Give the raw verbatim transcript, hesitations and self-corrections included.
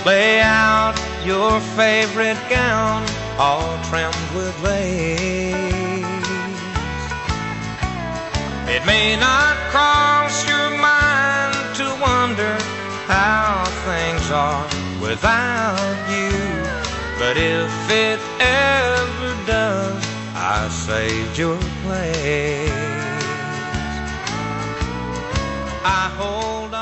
Lay out your favorite gown, all trimmed with lace. It may not cross your mind to wonder how things are without you, but if it ever does, I saved your place. I hold